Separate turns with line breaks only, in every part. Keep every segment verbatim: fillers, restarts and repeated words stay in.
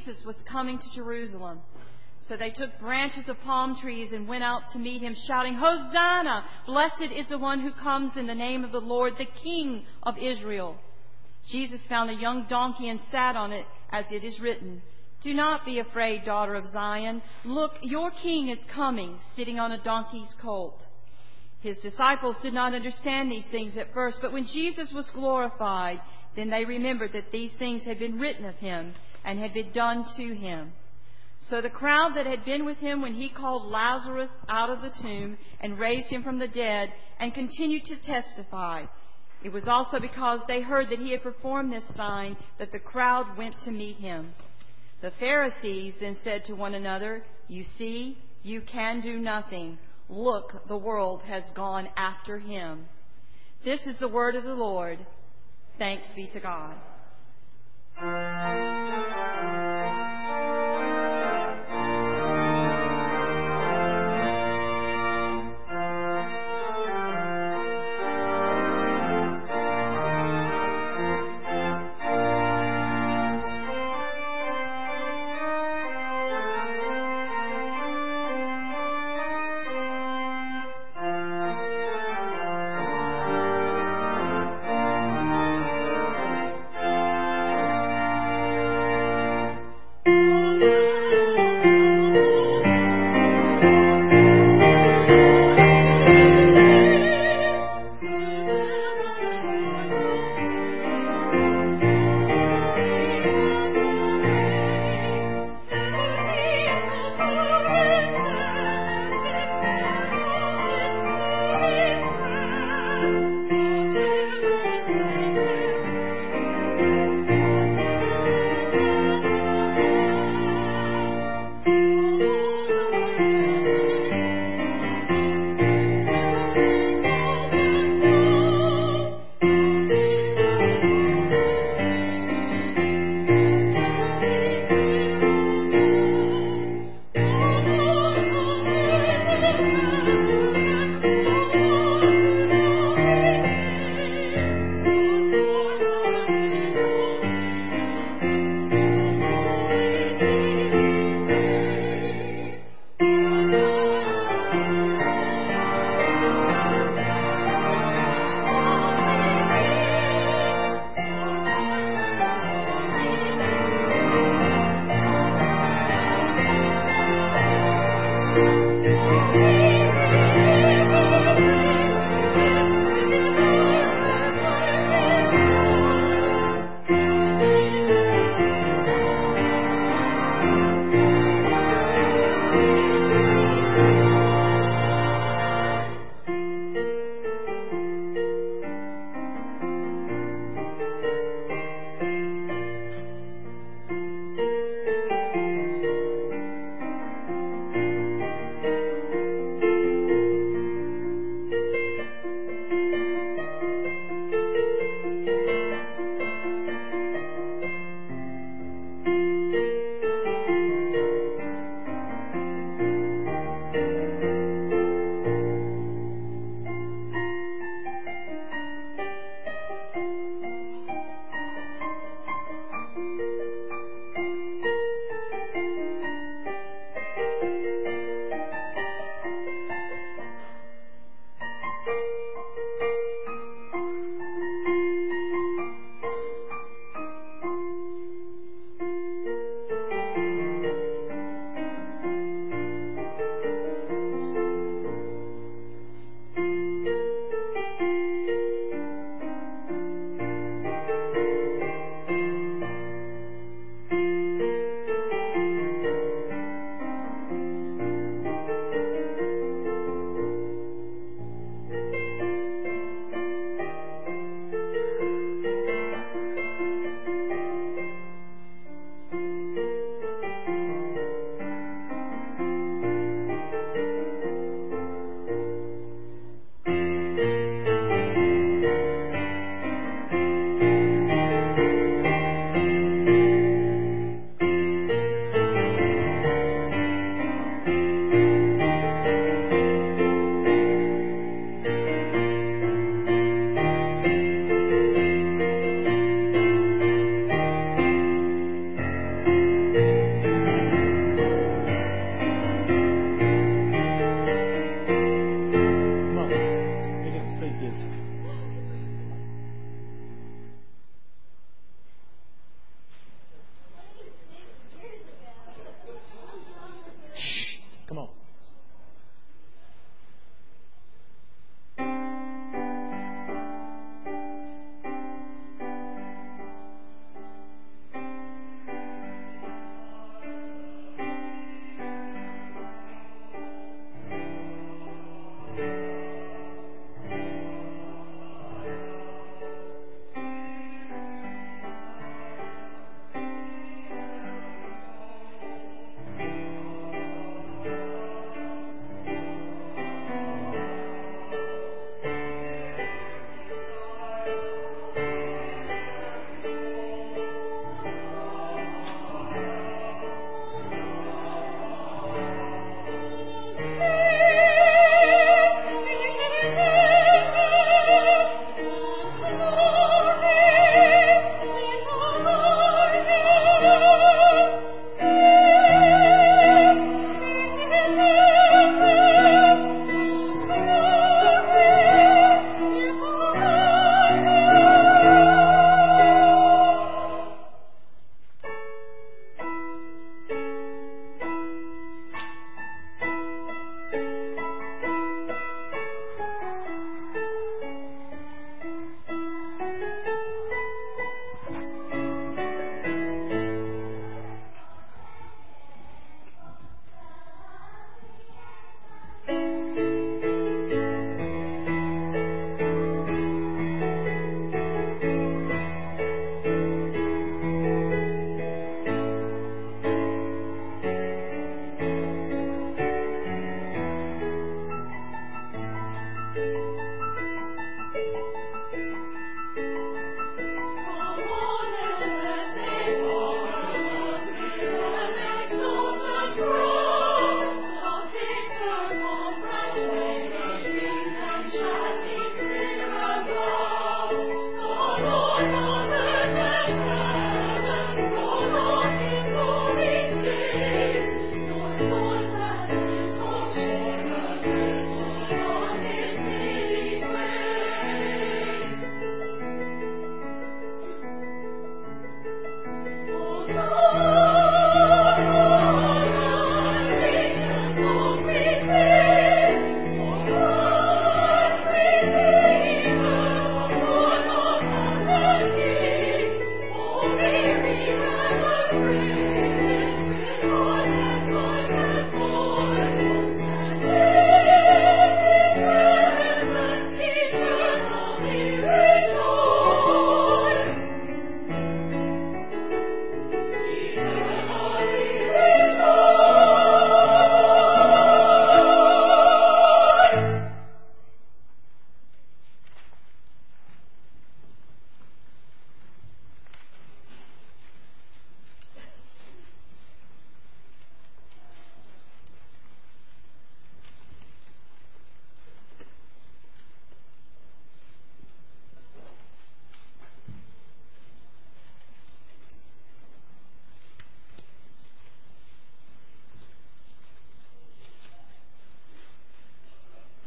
Jesus was coming to Jerusalem. So they took branches of palm trees and went out to meet him, shouting, "Hosanna! Blessed is the one who comes in the name of the Lord, the King of Israel." Jesus found a young donkey and sat on it, as it is written, "Do not be afraid, daughter of Zion. Look, your king is coming, sitting on a donkey's colt." His disciples did not understand these things at first, but when Jesus was glorified, then they remembered that these things had been written of him and had been done to him. So the crowd that had been with him when he called Lazarus out of the tomb and raised him from the dead and continued to testify. It was also because they heard that he had performed this sign that the crowd went to meet him. The Pharisees then said to one another, "You see, you can do nothing. Look, the world has gone after him." This is the word of the Lord. Thanks be to God.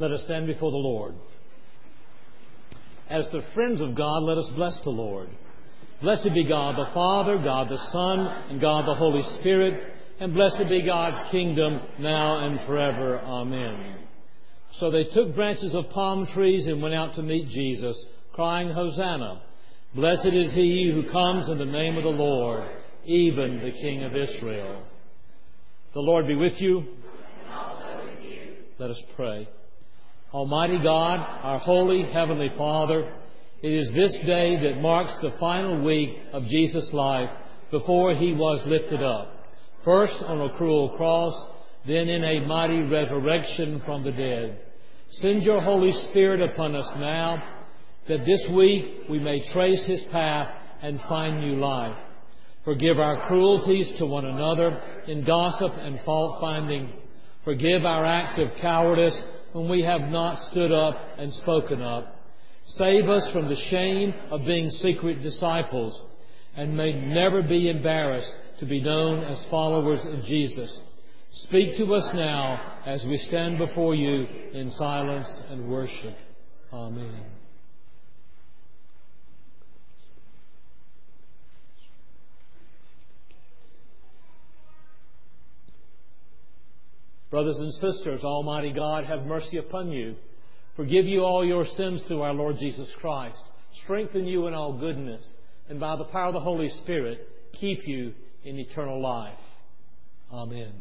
Let us stand before the Lord. As the friends of God, let us bless the Lord. Blessed be God the Father, God the Son, and God the Holy Spirit, and blessed be God's kingdom now and forever. Amen. So they took branches of palm trees and went out to meet Jesus, crying, Hosanna! Blessed is he who comes in the name of the Lord, even the King of Israel. The Lord be with you.
And also with you.
Let us pray. Almighty God, our holy Heavenly Father, it is this day that marks the final week of Jesus' life before he was lifted up. First on a cruel cross, then in a mighty resurrection from the dead. Send your Holy Spirit upon us now, that this week we may trace his path and find new life. Forgive our cruelties to one another in gossip and fault-finding. Forgive our acts of cowardice when we have not stood up and spoken up. Save us from the shame of being secret disciples, and may never be embarrassed to be known as followers of Jesus. Speak to us now as we stand before you in silence and worship. Amen. Brothers and sisters, Almighty God, have mercy upon you. Forgive you all your sins through our Lord Jesus Christ. Strengthen you in all goodness, and by the power of the Holy Spirit, keep you in eternal life. Amen.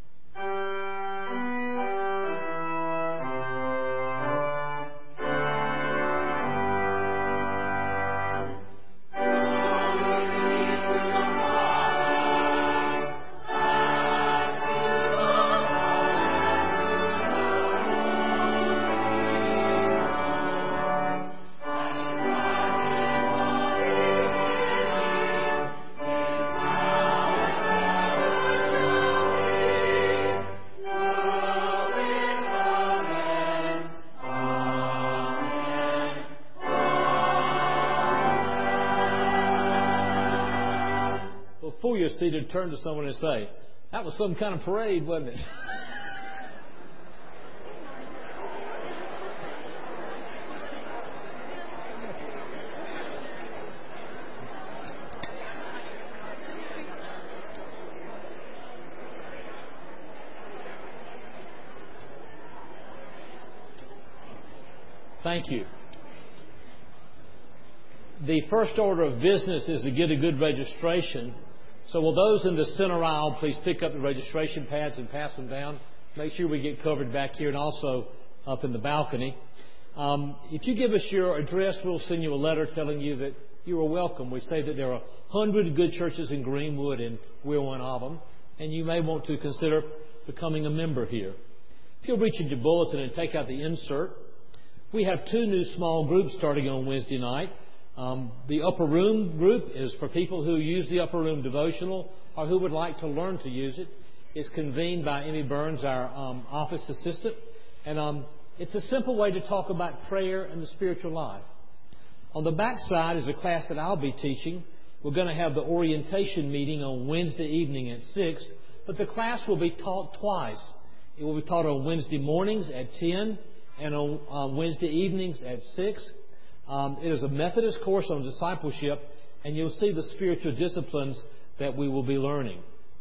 Before you're seated, turn to someone and say, that was some kind of parade, wasn't it? Thank you. The first order of business is to get a good registration. So will those in the center aisle please pick up the registration pads and pass them down? Make sure we get covered back here and also up in the balcony. Um, if you give us your address, we'll send you a letter telling you that you are welcome. We say that there are one hundred good churches in Greenwood, and we're one of them. And you may want to consider becoming a member here. If you'll reach in your bulletin and take out the insert, we have two new small groups starting on Wednesday night. Um, the Upper Room group is for people who use the Upper Room devotional or who would like to learn to use it. It's convened by Emmy Burns, our um, office assistant. And um, it's a simple way to talk about prayer and the spiritual life. On the back side is a class that I'll be teaching. We're going to have the orientation meeting on Wednesday evening at six, but the class will be taught twice. It will be taught on Wednesday mornings at ten and on uh, Wednesday evenings at six. Um, it is a Methodist course on discipleship, and you'll see the spiritual disciplines that we will be learning.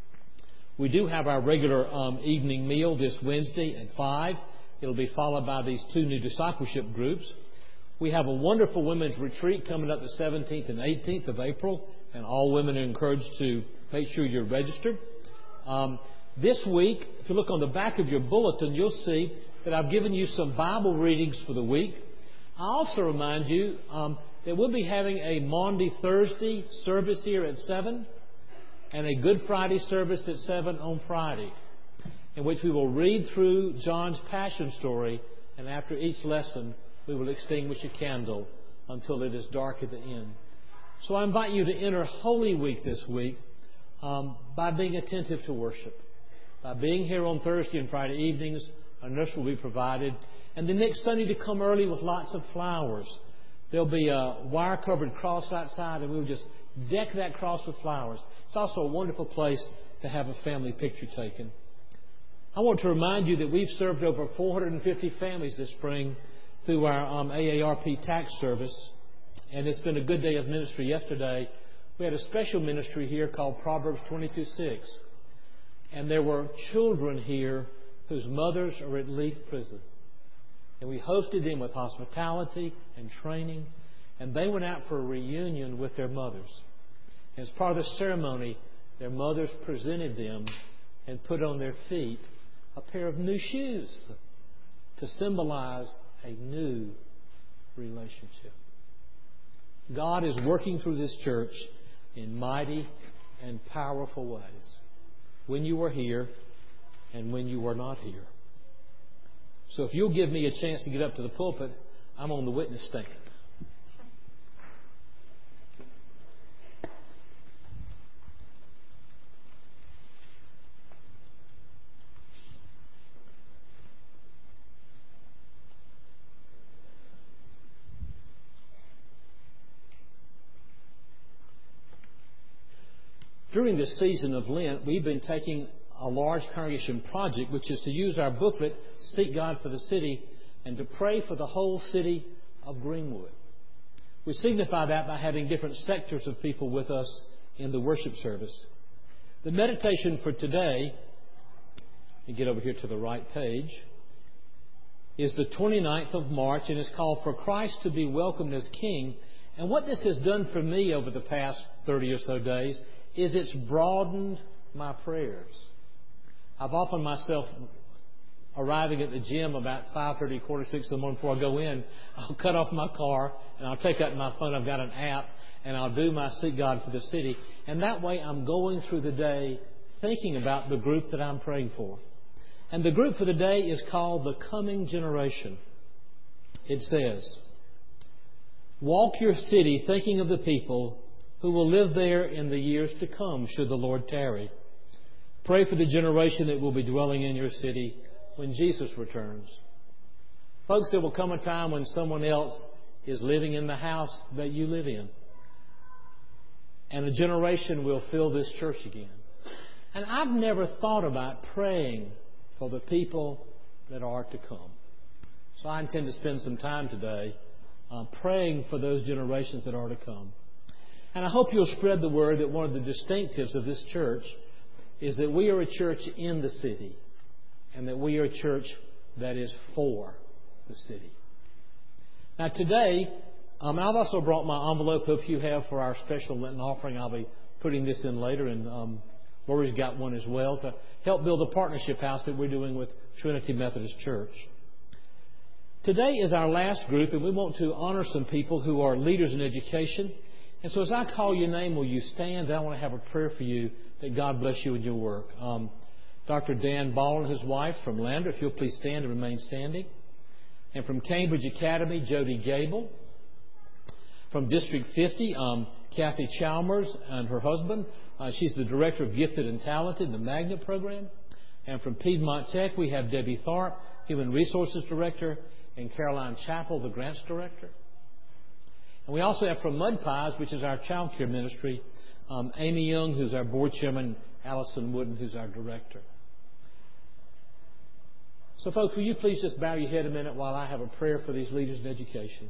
We do have our regular um, evening meal this Wednesday at five. It'll be followed by these two new discipleship groups. We have a wonderful women's retreat coming up the seventeenth and eighteenth of April, and all women are encouraged to make sure you're registered. Um, this week, if you look on the back of your bulletin, you'll see that I've given you some Bible readings for the week. I also remind you um, that we'll be having a Maundy Thursday service here at seven and a Good Friday service at seven on Friday, in which we will read through John's Passion story, and after each lesson we will extinguish a candle until it is dark at the end. So I invite you to enter Holy Week this week um, by being attentive to worship. By being here on Thursday and Friday evenings, a nurse will be provided. And the next Sunday to come early with lots of flowers. There'll be a wire-covered cross outside, and we'll just deck that cross with flowers. It's also a wonderful place to have a family picture taken. I want to remind you that we've served over four hundred fifty families this spring through our um, A A R P tax service. And it's been a good day of ministry. Yesterday, we had a special ministry here called Proverbs twenty-two six. And there were children here whose mothers are at Leith Prison. And we hosted them with hospitality and training. And they went out for a reunion with their mothers. As part of the ceremony, their mothers presented them and put on their feet a pair of new shoes to symbolize a new relationship. God is working through this church in mighty and powerful ways. When you were here and when you were not here. So if you'll give me a chance to get up to the pulpit, I'm on the witness stand. During this season of Lent, we've been taking a large congregation project, which is to use our booklet, Seek God for the City, and to pray for the whole city of Greenwood. We signify that by having different sectors of people with us in the worship service. The meditation for today, let me get over here to the right page, is the twenty-ninth of March, and is called For Christ to be Welcomed as King. And what this has done for me over the past thirty or so days is it's broadened my prayers. I've often myself arriving at the gym about five thirty, quarter six in the morning before I go in. I'll cut off my car and I'll take out my phone. I've got an app and I'll do my Seek God for the City. And that way I'm going through the day thinking about the group that I'm praying for. And the group for the day is called The Coming Generation. It says, walk your city thinking of the people who will live there in the years to come, should the Lord tarry. Pray for the generation that will be dwelling in your city when Jesus returns. Folks, there will come a time when someone else is living in the house that you live in. And a generation will fill this church again. And I've never thought about praying for the people that are to come. So I intend to spend some time today uh, praying for those generations that are to come. And I hope you'll spread the word that one of the distinctives of this church is that we are a church in the city and that we are a church that is for the city. Now today, um, I've also brought my envelope. Hope you have for our special Lenten offering. I'll be putting this in later, and um, Lori's got one as well to help build a partnership house that we're doing with Trinity Methodist Church. Today is our last group, and we want to honor some people who are leaders in education. And so as I call your name, will you stand? I want to have a prayer for you that God bless you in your work. Um, Doctor Dan Ball and his wife from Lander, if you'll please stand and remain standing. And from Cambridge Academy, Jody Gable. From District fifty, um, Kathy Chalmers and her husband. Uh, she's the Director of Gifted and Talented, the Magnet Program. And from Piedmont Tech, we have Debbie Tharp, Human Resources Director, and Caroline Chappell, the Grants Director. And we also have from Mud Pies, which is our child care ministry, um, Amy Young, who's our board chairman, Allison Wooden, who's our director. So, folks, will you please just bow your head a minute while I have a prayer for these leaders in education.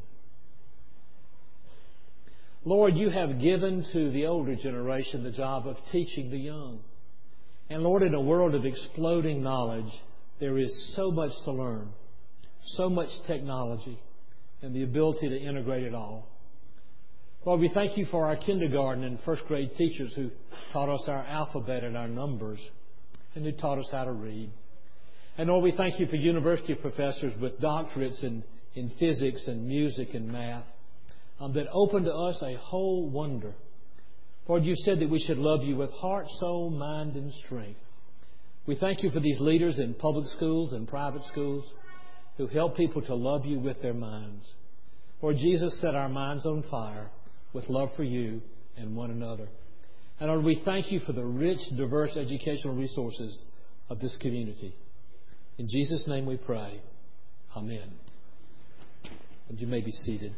Lord, you have given to the older generation the job of teaching the young. And, Lord, in a world of exploding knowledge, there is so much to learn, so much technology, and the ability to integrate it all. Lord, we thank you for our kindergarten and first grade teachers who taught us our alphabet and our numbers and who taught us how to read. And Lord, we thank you for university professors with doctorates in, in physics and music and math um, that open to us a whole wonder. Lord, you said that we should love you with heart, soul, mind, and strength. We thank you for these leaders in public schools and private schools who help people to love you with their minds. Lord, Jesus set our minds on fire with love for you and one another. And Lord, we thank you for the rich, diverse educational resources of this community. In Jesus' name we pray. Amen. And you may be seated.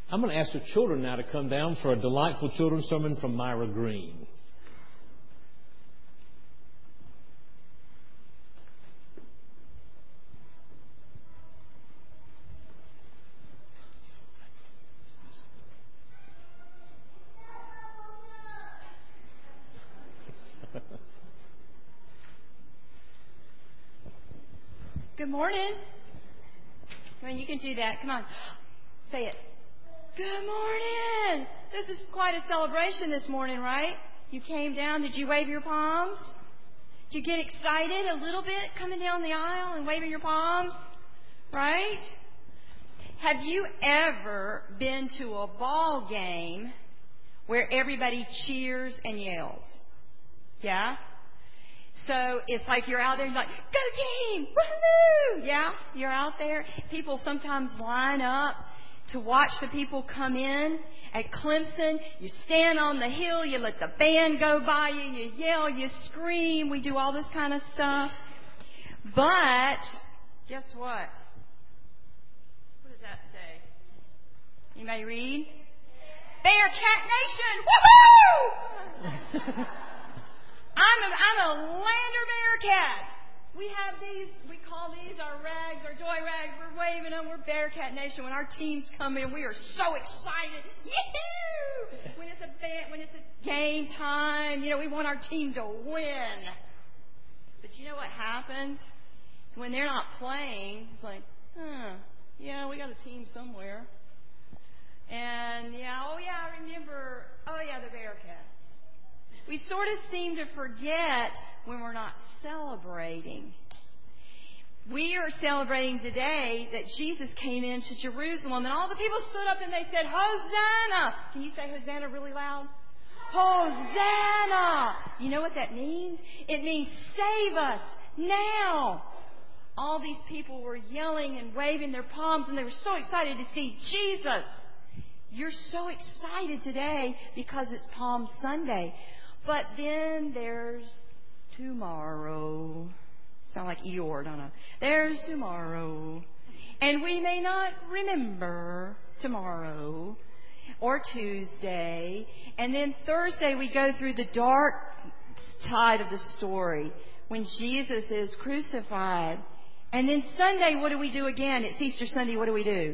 I'm going to ask the children now to come down for a delightful children's sermon from Myra Green.
Good morning. Come on, you can do that. Come on. Say it. Good morning. This is quite a celebration this morning, right? You came down. Did you wave your palms? Did you get excited a little bit coming down the aisle and waving your palms? Right? Have you ever been to a ball game where everybody cheers and yells? Yeah? So it's like you're out there and you're like, go team! Woohoo! Yeah, you're out there. People sometimes line up to watch the people come in. At Clemson, you stand on the hill, you let the band go by you, you yell, you scream. We do all this kind of stuff. But guess what? What does that say? Anybody read? Bearcat Nation! Woohoo! I'm a, I'm a Lander Bearcat. We have these, we call these our rags, our joy rags. We're waving them. We're Bearcat Nation. When our teams come in, we are so excited. Yee-hoo! When it's a band, when it's a game time, you know, we want our team to win. But you know what happens? It's when they're not playing, it's like, huh, yeah, we got a team somewhere. And yeah, oh yeah, I remember, oh yeah, the Bearcats. We sort of seem to forget when we're not celebrating. We are celebrating today that Jesus came into Jerusalem and all the people stood up and they said, Hosanna! Can you say Hosanna really loud? Hosanna! You know what that means? It means save us now. All these people were yelling and waving their palms and they were so excited to see Jesus. You're so excited today because it's Palm Sunday. But then there's tomorrow. Sound like Eeyore, don't I? There's tomorrow. And we may not remember tomorrow or Tuesday. And then Thursday we go through the dark tide of the story when Jesus is crucified. And then Sunday, what do we do again? It's Easter Sunday, what do we do?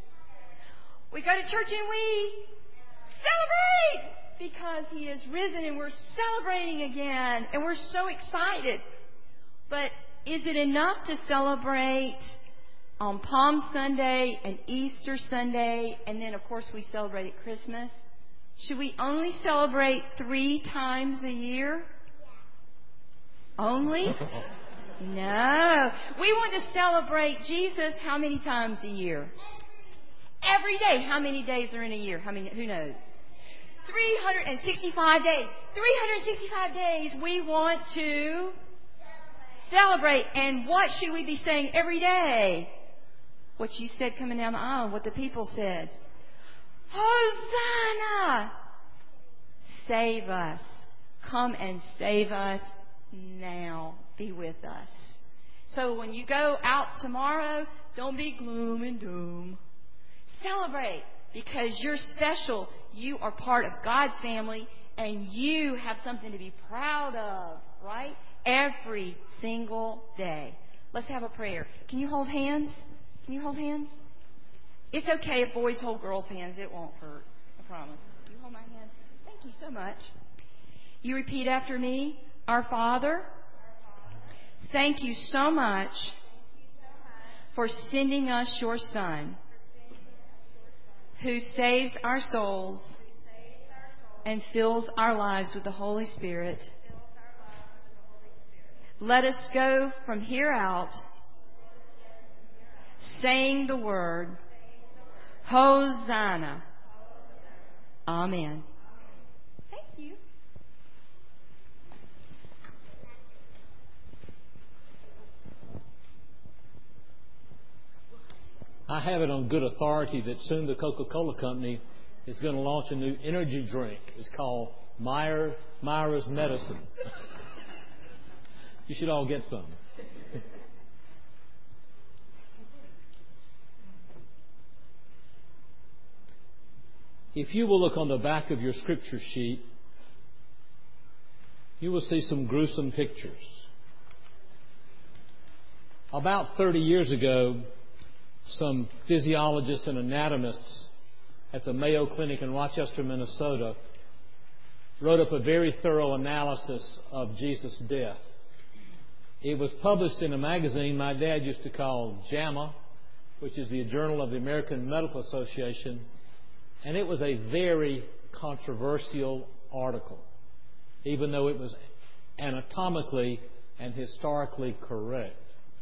We go to church and we celebrate! Because He is risen and we're celebrating again. And we're so excited. But is it enough to celebrate on Palm Sunday and Easter Sunday? And then, of course, we celebrate at Christmas. Should we only celebrate three times a year? Only? No. We want to celebrate Jesus how many times a year? Every day. How many days are in a year? How many? Who knows? three hundred sixty-five days. three hundred sixty-five days we want to celebrate. And what should we be saying every day? What you said coming down the aisle, what the people said. Hosanna! Save us. Come and save us now. Be with us. So when you go out tomorrow, don't be gloom and doom. Celebrate because you're special. You are part of God's family, and you have something to be proud of, right? Every single day. Let's have a prayer. Can you hold hands? Can you hold hands? It's okay if boys hold girls' hands. It won't hurt. I promise. You hold my hand. Thank you so much. You repeat after me. Our Father, thank you so much for sending us your Son, who saves our souls and fills our lives with the Holy Spirit. Let us go from here out saying the word, Hosanna. Amen. Thank you.
I have it on good authority that soon the Coca-Cola Company is going to launch a new energy drink. It's called Myra, Myra's Medicine. You should all get some. If you will look on the back of your scripture sheet, you will see some gruesome pictures. About thirty years ago, some physiologists and anatomists at the Mayo Clinic in Rochester, Minnesota, wrote up a very thorough analysis of Jesus' death. It was published in a magazine my dad used to call JAMA, which is the Journal of the American Medical Association, and it was a very controversial article, even though it was anatomically and historically correct.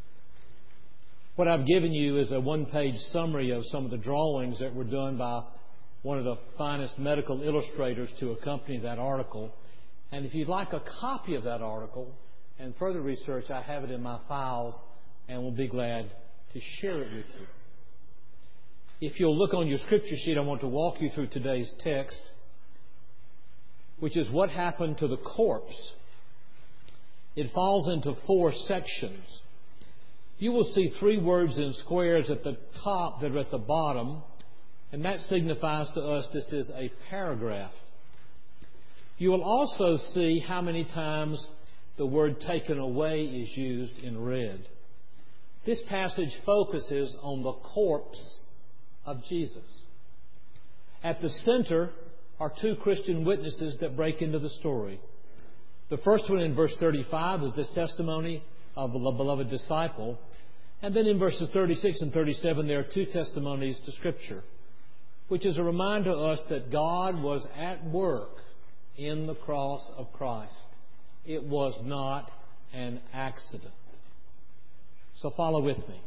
What I've given you is a one-page summary of some of the drawings that were done by one of the finest medical illustrators to accompany that article. And if you'd like a copy of that article and further research, I have it in my files and will be glad to share it with you. If you'll look on your scripture sheet, I want to walk you through today's text, which is what happened to the corpse. It falls into four sections. You will see three words in squares at the top that are at the bottom, and that signifies to us this is a paragraph. You will also see how many times the word taken away is used in red. This passage focuses on the corpse of Jesus. At the center are two Christian witnesses that break into the story. The first one in verse thirty-five is this testimony of a beloved disciple. And then in verses thirty-six and thirty-seven, there are two testimonies to Scripture, which is a reminder to us that God was at work in the cross of Christ. It was not an accident. So follow with me.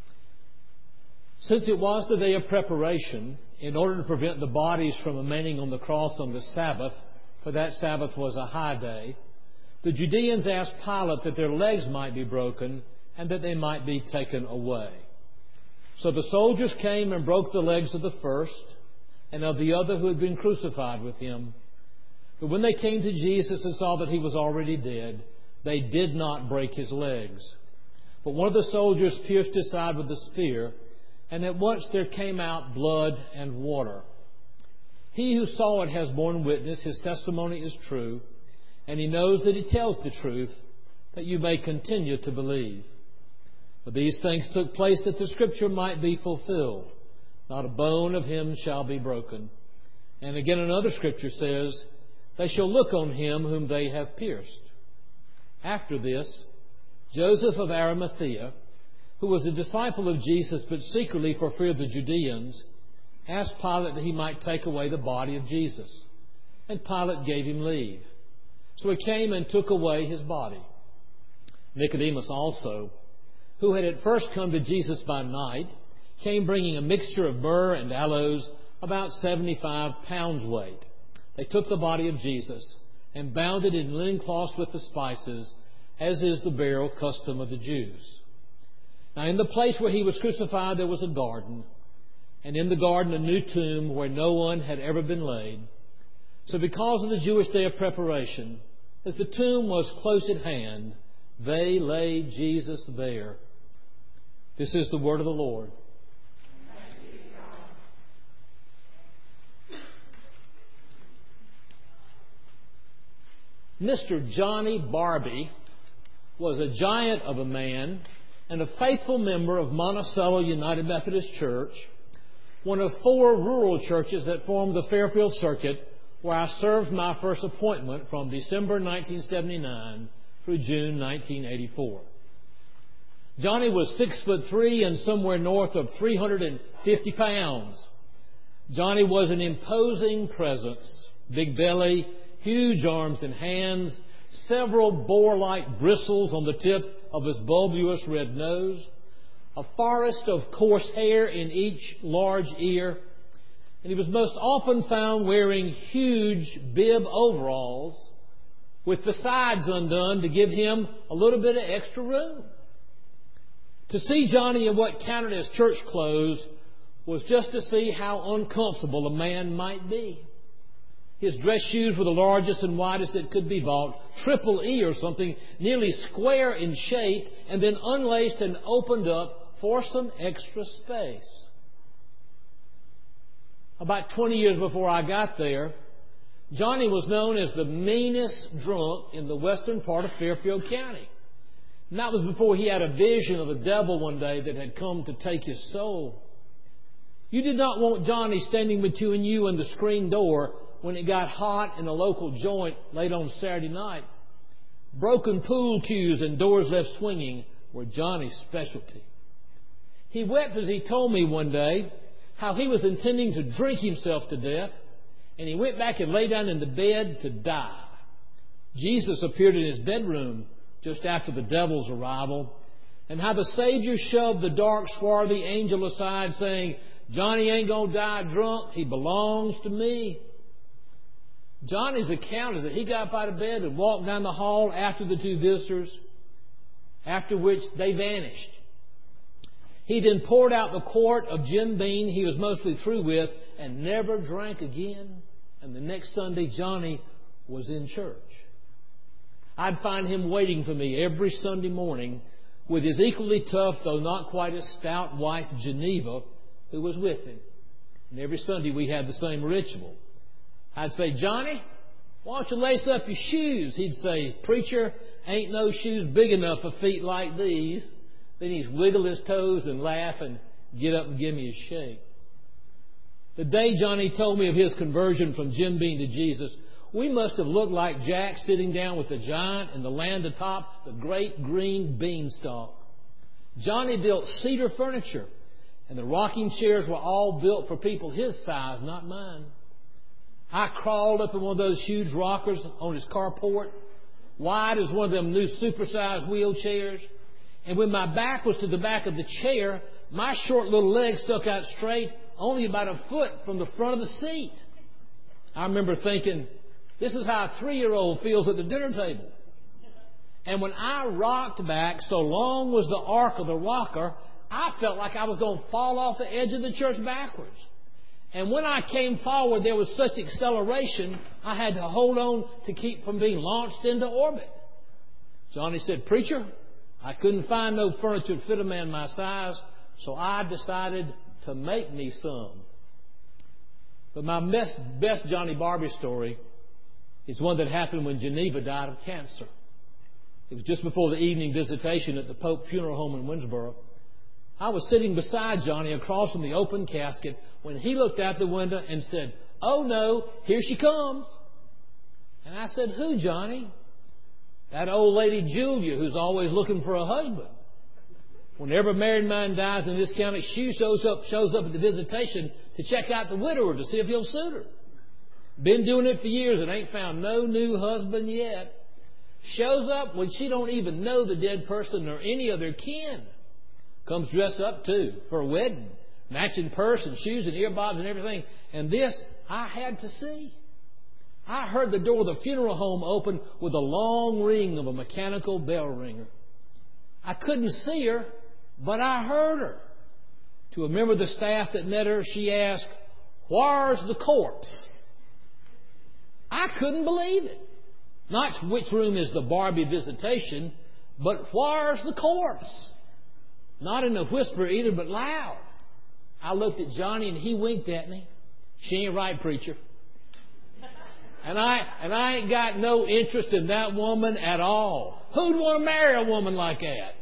Since it was the day of preparation, in order to prevent the bodies from remaining on the cross on the Sabbath, for that Sabbath was a high day, the Judeans asked Pilate that their legs might be broken and that they might be taken away. So the soldiers came and broke the legs of the first and of the other who had been crucified with him. But when they came to Jesus and saw that he was already dead, they did not break his legs. But one of the soldiers pierced his side with a spear, and at once there came out blood and water. He who saw it has borne witness, his testimony is true, and he knows that he tells the truth, that you may continue to believe. But these things took place that the Scripture might be fulfilled. Not a bone of him shall be broken. And again another Scripture says, they shall look on him whom they have pierced. After this, Joseph of Arimathea, who was a disciple of Jesus but secretly for fear of the Judeans, asked Pilate that he might take away the body of Jesus. And Pilate gave him leave. So he came and took away his body. Nicodemus also, who had at first come to Jesus by night, came bringing a mixture of myrrh and aloes, about seventy-five pounds weight. They took the body of Jesus and bound it in linen cloths with the spices, as is the burial custom of the Jews. Now in the place where he was crucified there was a garden, and in the garden a new tomb where no one had ever been laid. So because of the Jewish day of preparation, as the tomb was close at hand, they laid Jesus there. This is the word of the Lord. Mister Johnny Barbie was a giant of a man and a faithful member of Monticello United Methodist Church, one of four rural churches that formed the Fairfield Circuit, where I served my first appointment from December nineteen seventy-nine through June nineteen eighty-four. Johnny was six foot three and somewhere north of three hundred fifty pounds. Johnny was an imposing presence, big belly, huge arms and hands, several boar-like bristles on the tip of his bulbous red nose, a forest of coarse hair in each large ear, and he was most often found wearing huge bib overalls with the sides undone to give him a little bit of extra room. To see Johnny in what counted as church clothes was just to see how uncomfortable a man might be. His dress shoes were the largest and widest that could be bought, triple E or something, nearly square in shape, and then unlaced and opened up for some extra space. About twenty years before I got there, Johnny was known as the meanest drunk in the western part of Fairfield County. And that was before he had a vision of the devil one day that had come to take his soul. You did not want Johnny standing between you and the screen door when it got hot in a local joint late on Saturday night. Broken pool cues and doors left swinging were Johnny's specialty. He wept as he told me one day how he was intending to drink himself to death, and he went back and lay down in the bed to die. Jesus appeared in his bedroom just after the devil's arrival, and how the Savior shoved the dark, swarthy angel aside, saying, "Johnny ain't going to die drunk. He belongs to me." Johnny's account is that he got up out of bed and walked down the hall after the two visitors, after which they vanished. He then poured out the quart of Jim Beam he was mostly through with and never drank again. And the next Sunday, Johnny was in church. I'd find him waiting for me every Sunday morning with his equally tough, though not quite as stout wife, Geneva, who was with him. And every Sunday we had the same ritual. I'd say, "Johnny, why don't you lace up your shoes?" He'd say, "Preacher, ain't no shoes big enough for feet like these." Then he'd wiggle his toes and laugh and get up and give me a shake. The day Johnny told me of his conversion from Jim Beam to Jesus, we must have looked like Jack sitting down with the giant in the land atop the great green beanstalk. Johnny built cedar furniture, and the rocking chairs were all built for people his size, not mine. I crawled up in one of those huge rockers on his carport, wide as one of them new supersized wheelchairs. And when my back was to the back of the chair, my short little legs stuck out straight, only about a foot from the front of the seat. I remember thinking, this is how a three-year-old feels at the dinner table. And when I rocked back, so long was the arc of the rocker, I felt like I was going to fall off the edge of the church backwards. And when I came forward, there was such acceleration, I had to hold on to keep from being launched into orbit. Johnny said, "Preacher, I couldn't find no furniture to fit a man my size, so I decided to make me some." But my best, best Johnny Barbie story is one that happened when Geneva died of cancer. It was just before the evening visitation at the Pope Funeral Home in Winnsboro. I was sitting beside Johnny across from the open casket when he looked out the window and said, "Oh no, here she comes." And I said, "Who, Johnny?" "That old lady Julia, who's always looking for a husband. Whenever a married man dies in this county, she shows up, shows up at the visitation to check out the widower to see if he'll suit her. Been doing it for years and ain't found no new husband yet. Shows up when she don't even know the dead person or any of their kin. Comes dressed up, too, for a wedding. Matching purse and shoes and earbuds and everything. And this, I had to see. I heard the door of the funeral home open with a long ring of a mechanical bell ringer. I couldn't see her, but I heard her. To a member of the staff that met her, she asked, "Where's the corpse?" I couldn't believe it. Not which room is the Barbie visitation, but where's the corpse? Not in a whisper either, but loud. I looked at Johnny and he winked at me. "She ain't right, preacher." And I and I ain't got no interest in that woman at all. Who'd want to marry a woman like that?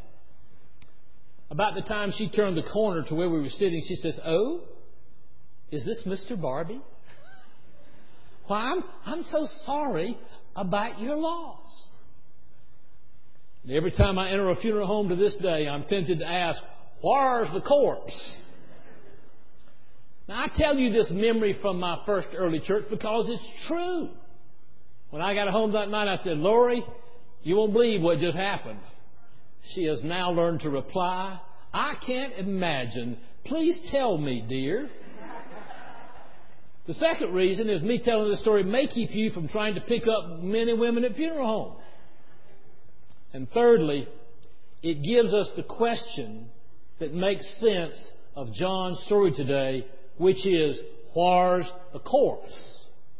About the time she turned the corner to where we were sitting, she says, "Oh, is this Mister Barbie? Why, I'm, I'm so sorry about your loss." And every time I enter a funeral home to this day, I'm tempted to ask, "Where's the corpse?" Now, I tell you this memory from my first early church because it's true. When I got home that night, I said, "Lori, you won't believe what just happened." She has now learned to reply, "I can't imagine. Please tell me, dear." The second reason is me telling this story may keep you from trying to pick up men and women at funeral homes. And thirdly, it gives us the question that makes sense of John's story today, which is, where's the corpse?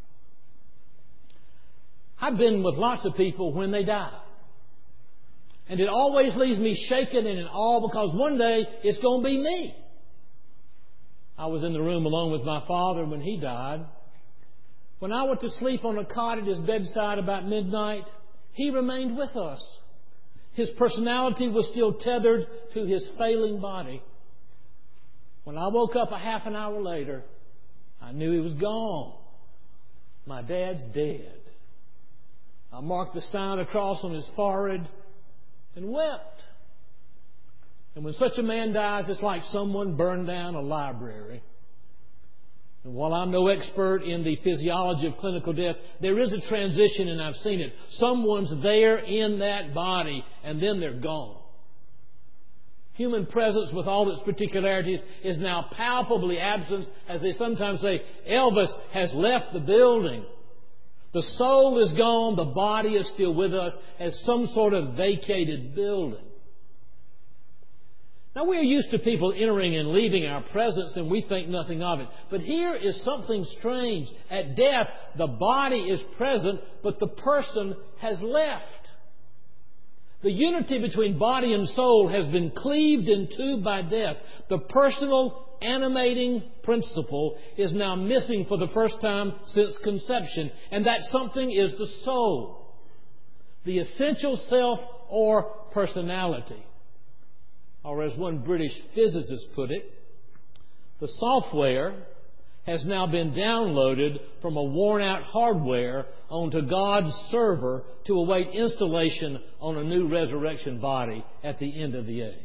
I've been with lots of people when they die. And it always leaves me shaken and in awe because one day it's going to be me. I was in the room alone with my father when he died. When I went to sleep on a cot at his bedside about midnight, he remained with us. His personality was still tethered to his failing body. When I woke up a half an hour later, I knew he was gone. My dad's dead. I marked the sign of the cross on his forehead and wept. And when such a man dies, it's like someone burned down a library. And while I'm no expert in the physiology of clinical death, there is a transition, and I've seen it. Someone's there in that body, and then they're gone. Human presence, with all its particularities, is now palpably absent. As they sometimes say, Elvis has left the building. The soul is gone, the body is still with us as some sort of vacated building. Now, we are used to people entering and leaving our presence, and we think nothing of it. But here is something strange. At death, the body is present, but the person has left. The unity between body and soul has been cleaved in two by death. The personal animating principle is now missing for the first time since conception, and that something is the soul, the essential self or personality. Or as one British physicist put it, the software has now been downloaded from a worn-out hardware onto God's server to await installation on a new resurrection body at the end of the age.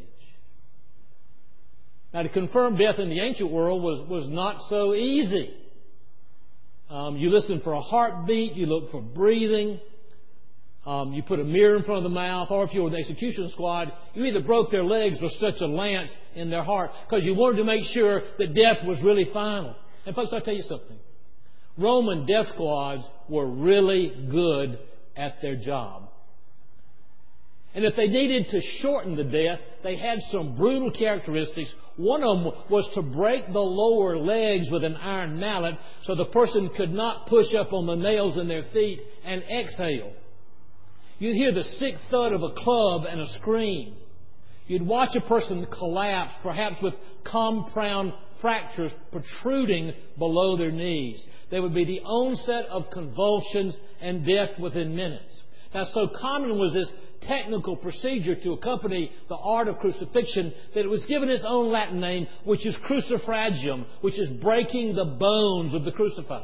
Now, to confirm death in the ancient world was, was not so easy. Um, you listen for a heartbeat, you look for breathing. Um, you put a mirror in front of the mouth, or if you were the execution squad, you either broke their legs or stuck a lance in their heart because you wanted to make sure that death was really final. And folks, I'll tell you something. Roman death squads were really good at their job. And if they needed to shorten the death, they had some brutal characteristics. One of them was to break the lower legs with an iron mallet so the person could not push up on the nails in their feet and exhale. You'd hear the sick thud of a club and a scream. You'd watch a person collapse, perhaps with compound fractures protruding below their knees. There would be the onset of convulsions and death within minutes. Now, so common was this technical procedure to accompany the art of crucifixion that it was given its own Latin name, which is crucifragium, which is breaking the bones of the crucified.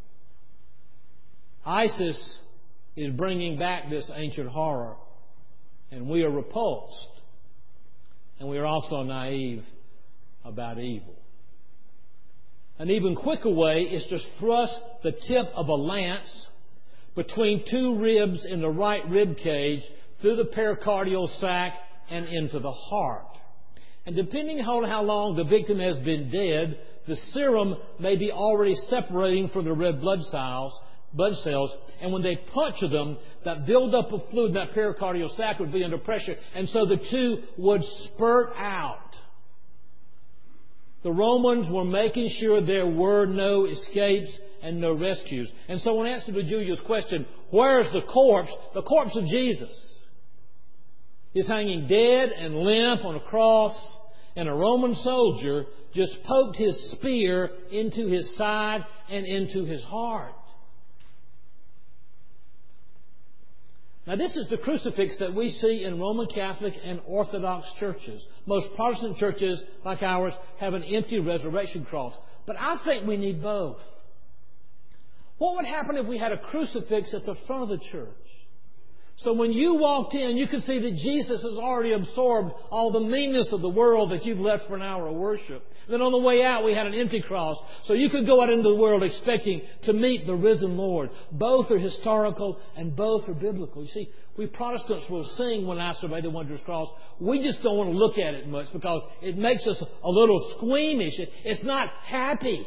ISIS is bringing back this ancient horror, and we are repulsed, and we are also naive about evil. An even quicker way is to thrust the tip of a lance between two ribs in the right rib cage through the pericardial sac and into the heart. And depending on how long the victim has been dead, the serum may be already separating from the red blood cells, blood cells, and when they puncture them, that buildup of fluid in that pericardial sac would be under pressure, and so the two would spurt out. The Romans were making sure there were no escapes and no rescues. And so in answer to Julia's question, where's the corpse? The corpse of Jesus is hanging dead and limp on a cross, and a Roman soldier just poked his spear into his side and into his heart. Now, this is the crucifix that we see in Roman Catholic and Orthodox churches. Most Protestant churches, like ours, have an empty resurrection cross. But I think we need both. What would happen if we had a crucifix at the front of the church? So when you walked in, you could see that Jesus has already absorbed all the meanness of the world that you've left for an hour of worship. Then on the way out, we had an empty cross. So you could go out into the world expecting to meet the risen Lord. Both are historical and both are biblical. You see, we Protestants will sing when I survey the wondrous cross. We just don't want to look at it much because it makes us a little squeamish. It's not happy.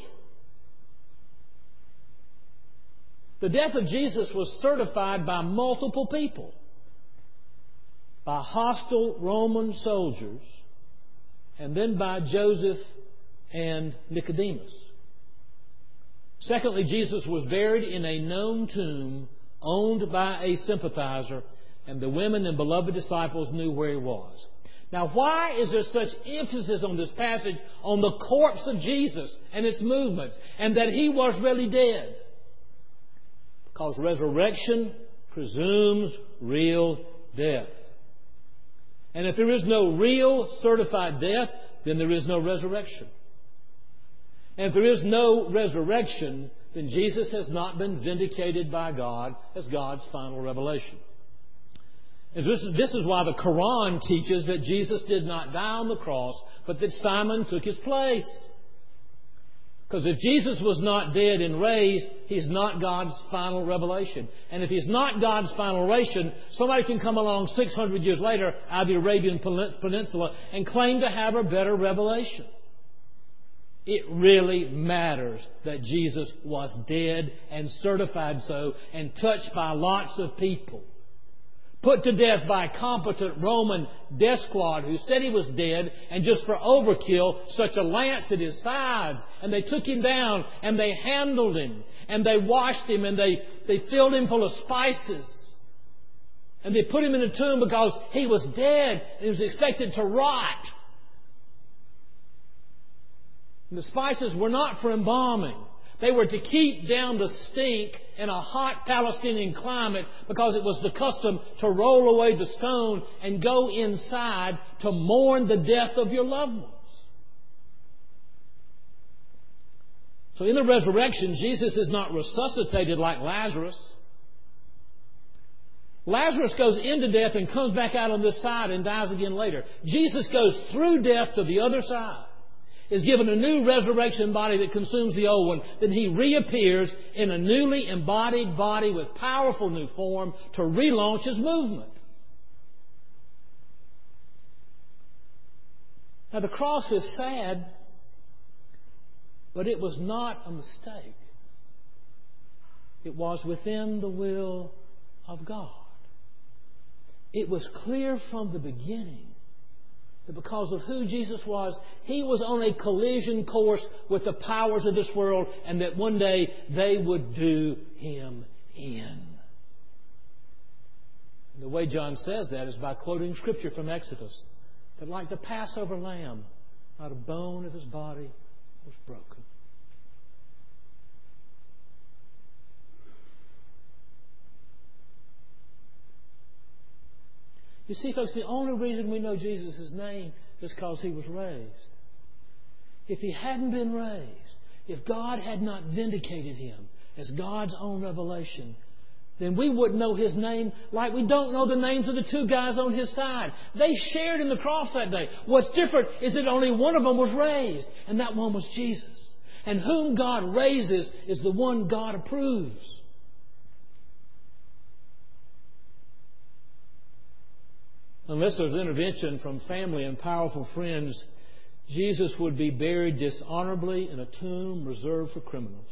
The death of Jesus was certified by multiple people, by hostile Roman soldiers, and then by Joseph and Nicodemus. Secondly, Jesus was buried in a known tomb owned by a sympathizer, and the women and beloved disciples knew where he was. Now, why is there such emphasis on this passage on the corpse of Jesus and its movements and that He was really dead? Because resurrection presumes real death. And if there is no real certified death, then there is no resurrection. And if there is no resurrection, then Jesus has not been vindicated by God as God's final revelation. And this is, this is why the Quran teaches that Jesus did not die on the cross, but that Simon took His place. Because if Jesus was not dead and raised, He's not God's final revelation. And if He's not God's final revelation, somebody can come along six hundred years later out of the Arabian Peninsula and claim to have a better revelation. It really matters that Jesus was dead and certified so and touched by lots of people. Put to death by a competent Roman death squad who said He was dead, and just for overkill, such a lance at His sides. And they took Him down and they handled Him and they washed Him and they, they filled Him full of spices. And they put Him in a tomb because He was dead and He was expected to rot. And the spices were not for embalming. They were to keep down the stink in a hot Palestinian climate because it was the custom to roll away the stone and go inside to mourn the death of your loved ones. So in the resurrection, Jesus is not resuscitated like Lazarus. Lazarus goes into death and comes back out on this side and dies again later. Jesus goes through death to the other side, is given a new resurrection body that consumes the old one. Then He reappears in a newly embodied body with powerful new form to relaunch His movement. Now the cross is sad, but it was not a mistake. It was within the will of God. It was clear from the beginning that because of who Jesus was, He was on a collision course with the powers of this world, and that one day they would do Him in. And the way John says that is by quoting Scripture from Exodus, that like the Passover lamb, not a bone of His body was broken. You see, folks, the only reason we know Jesus' name is because He was raised. If He hadn't been raised, if God had not vindicated Him as God's own revelation, then we wouldn't know His name like we don't know the names of the two guys on His side. They shared in the cross that day. What's different is that only one of them was raised, and that one was Jesus. And whom God raises is the one God approves. Unless there's intervention from family and powerful friends, Jesus would be buried dishonorably in a tomb reserved for criminals.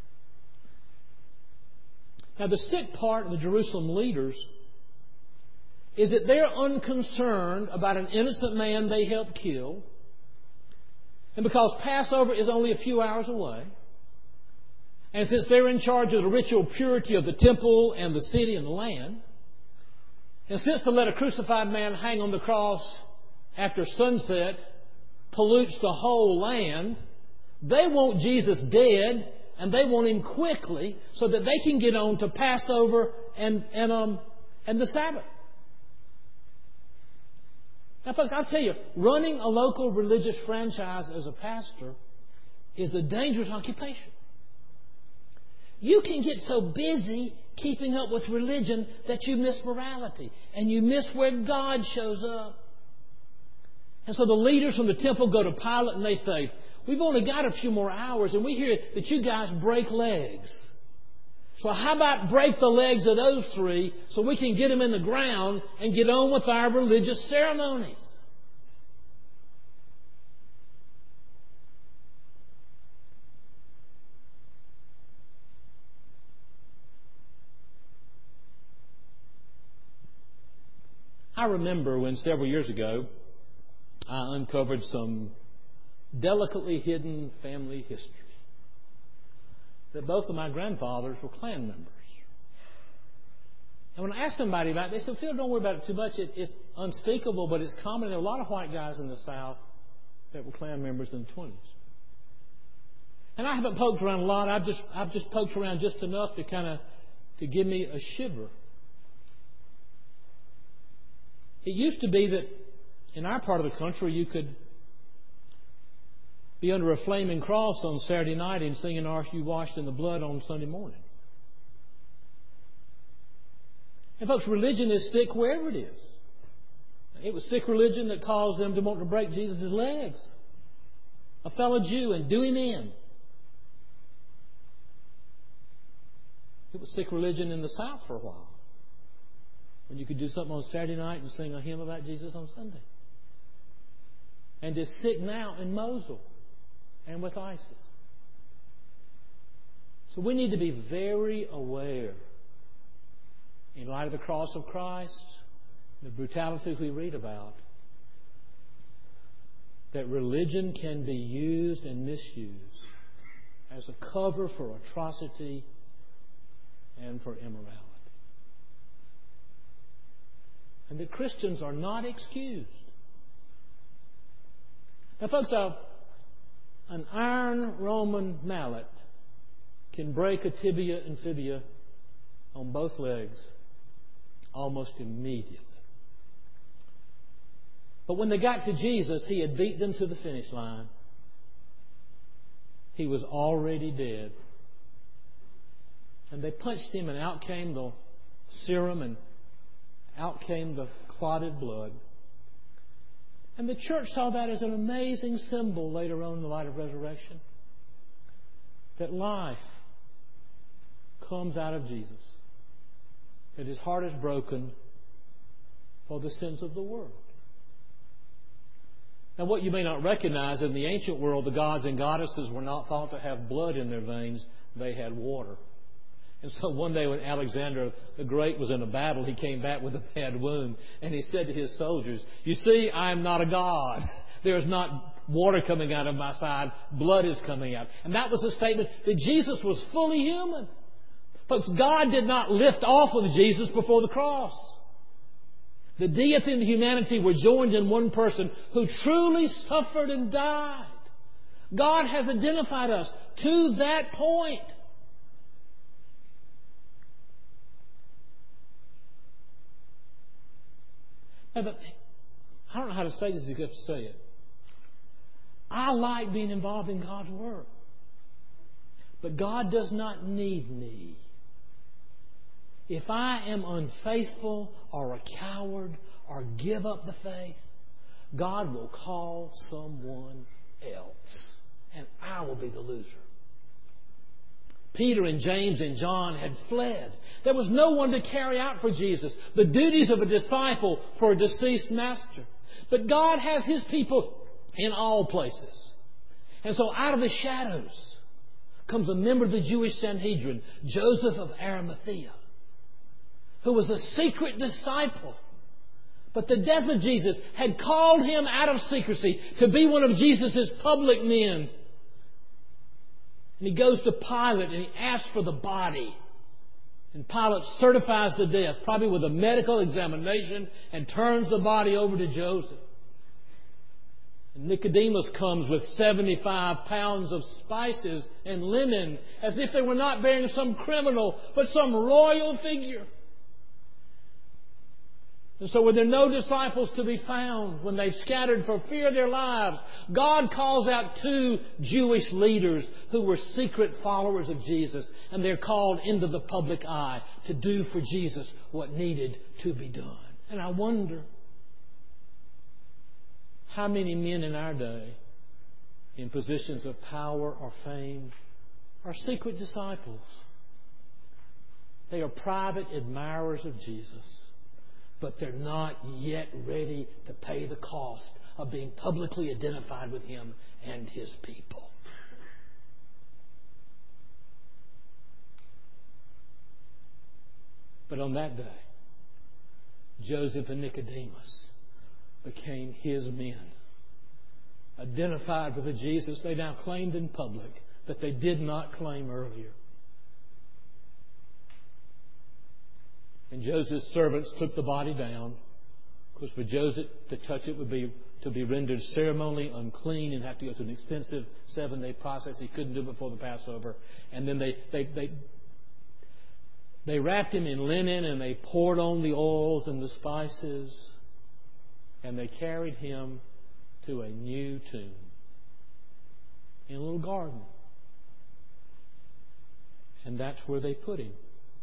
Now, the sick part of the Jerusalem leaders is that they're unconcerned about an innocent man they helped kill. And because Passover is only a few hours away, and since they're in charge of the ritual purity of the temple and the city and the land, and since to let a crucified man hang on the cross after sunset pollutes the whole land, they want Jesus dead, and they want Him quickly so that they can get on to Passover and and um and the Sabbath. Now, folks, I'll tell you, running a local religious franchise as a pastor is a dangerous occupation. You can get so busy keeping up with religion that you miss morality and you miss where God shows up. And so the leaders from the temple go to Pilate and they say, "We've only got a few more hours and we hear that you guys break legs. So how about break the legs of those three so we can get them in the ground and get on with our religious ceremonies?" I remember when several years ago I uncovered some delicately hidden family history. That both of my grandfathers were Klan members. And when I ask somebody about it, they say, Phil, don't worry about it too much. It, it's unspeakable, but it's common. There are a lot of white guys in the South that were Klan members in the twenties. And I haven't poked around a lot. I've just I've just poked around just enough to kind of to give me a shiver. It used to be that in our part of the country you could be under a flaming cross on Saturday night and singing "Are You Washed in the Blood" on Sunday morning. And folks, religion is sick wherever it is. It was sick religion that caused them to want to break Jesus' legs. A fellow Jew and do him in. It was sick religion in the South for a while, when you could do something on Saturday night and sing a hymn about Jesus on Sunday. And it's sick now in Mosul and with ISIS. So we need to be very aware, in light of the cross of Christ, the brutalities we read about, that religion can be used and misused as a cover for atrocity and for immorality. And that Christians are not excused. Now, folks, uh, an iron Roman mallet can break a tibia and fibia on both legs almost immediately. But when they got to Jesus, He had beat them to the finish line. He was already dead. And they punched Him, and out came the serum, and out came the clotted blood. And the church saw that as an amazing symbol later on in the light of resurrection. That life comes out of Jesus. That His heart is broken for the sins of the world. Now, what you may not recognize, in the ancient world, the gods and goddesses were not thought to have blood in their veins. They had water. And so one day when Alexander the Great was in a battle, he came back with a bad wound. And he said to his soldiers, "You see, I am not a god. There is not water coming out of my side. Blood is coming out." And that was a statement that Jesus was fully human. Folks, God did not lift off of Jesus before the cross. The deity and the humanity were joined in one person who truly suffered and died. God has identified us to that point. Now, but I don't know how to say this except to say it. I like being involved in God's work. But God does not need me. If I am unfaithful or a coward or give up the faith, God will call someone else. And I will be the loser. Peter and James and John had fled. There was no one to carry out for Jesus the duties of a disciple for a deceased master. But God has His people in all places. And so out of the shadows comes a member of the Jewish Sanhedrin, Joseph of Arimathea, who was a secret disciple. But the death of Jesus had called him out of secrecy to be one of Jesus' public men. And he goes to Pilate and he asks for the body. And Pilate certifies the death, probably with a medical examination, and turns the body over to Joseph. And Nicodemus comes with seventy-five pounds of spices and linen, as if they were not bearing some criminal, but some royal figure. And so when there are no disciples to be found, when they've scattered for fear of their lives, God calls out two Jewish leaders who were secret followers of Jesus. And they're called into the public eye to do for Jesus what needed to be done. And I wonder how many men in our day, in positions of power or fame, are secret disciples. They are private admirers of Jesus. But they're not yet ready to pay the cost of being publicly identified with Him and His people. But on that day, Joseph and Nicodemus became His men, identified with the Jesus they now claimed in public that they did not claim earlier. And Joseph's servants took the body down, because for Joseph to touch it would be to be rendered ceremonially unclean and have to go through an expensive seven-day process. He couldn't do it before the Passover. And then they, they, they, they wrapped him in linen and they poured on the oils and the spices. And they carried him to a new tomb in a little garden. And that's where they put him.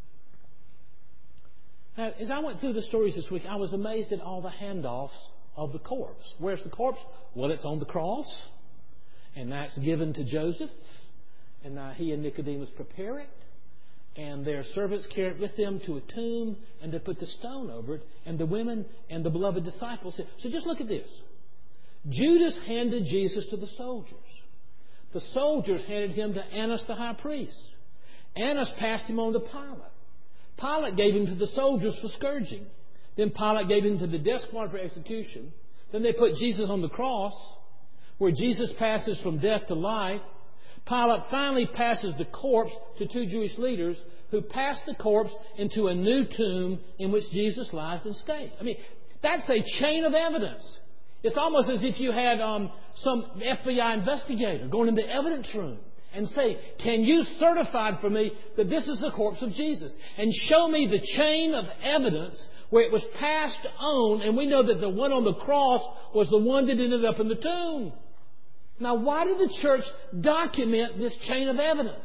Now, as I went through the stories this week, I was amazed at all the handoffs of the corpse. Where's the corpse? Well, it's on the cross, and that's given to Joseph, and now he and Nicodemus prepare it, and their servants carry it with them to a tomb, and they put the stone over it, and the women and the beloved disciples said, so just look at this. Judas handed Jesus to the soldiers. The soldiers handed him to Annas the high priest. Annas passed him on to Pilate. Pilate gave him to the soldiers for scourging. Then Pilate gave him to the death squad for execution. Then they put Jesus on the cross, where Jesus passes from death to life. Pilate finally passes the corpse to two Jewish leaders who pass the corpse into a new tomb in which Jesus lies in state. I mean, that's a chain of evidence. It's almost as if you had um, some F B I investigator going in the evidence room and say, can you certify for me that this is the corpse of Jesus? And show me the chain of evidence where it was passed on, and we know that the one on the cross was the one that ended up in the tomb. Now, why did the church document this chain of evidence?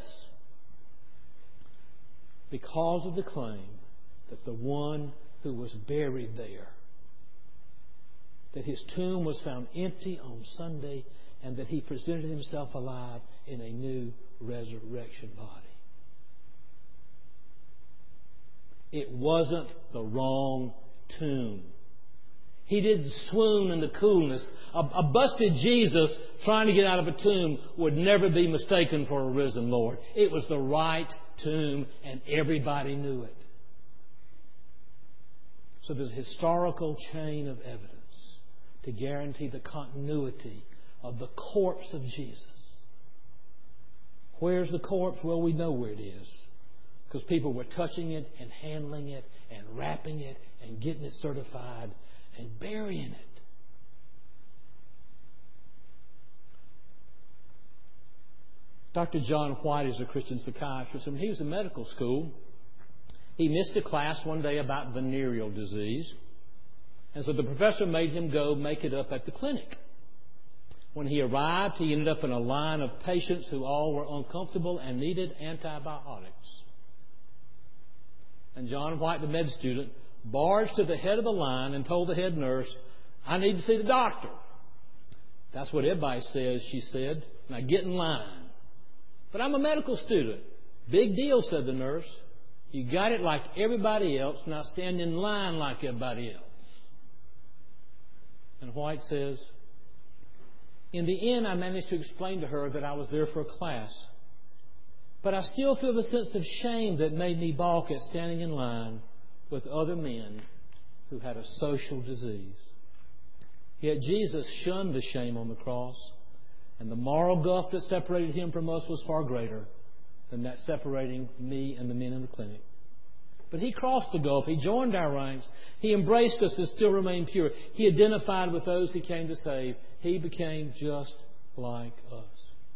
Because of the claim that the one who was buried there, that his tomb was found empty on Sunday, and that he presented himself alive in a new resurrection body. It wasn't the wrong tomb. He didn't swoon in the coolness. A, a busted Jesus trying to get out of a tomb would never be mistaken for a risen Lord. It was the right tomb, and everybody knew it. So there's a historical chain of evidence to guarantee the continuity of the corpse of Jesus. Where's the corpse? Well, we know where it is, because people were touching it and handling it and wrapping it and getting it certified and burying it. Doctor John White is a Christian psychiatrist, and when he was in medical school, he missed a class one day about venereal disease. And so the professor made him go make it up at the clinic. When he arrived, he ended up in a line of patients who all were uncomfortable and needed antibiotics. And John White, the med student, barged to the head of the line and told the head nurse, I need to see the doctor. That's what everybody says, she said. Now get in line. But I'm a medical student. Big deal, said the nurse. You got it like everybody else. Now stand in line like everybody else. And White says, in the end, I managed to explain to her that I was there for a class. But I still feel the sense of shame that made me balk at standing in line with other men who had a social disease. Yet Jesus shunned the shame on the cross, and the moral gulf that separated him from us was far greater than that separating me and the men in the clinic. But he crossed the gulf. He joined our ranks. He embraced us and still remained pure. He identified with those he came to save. He became just like us.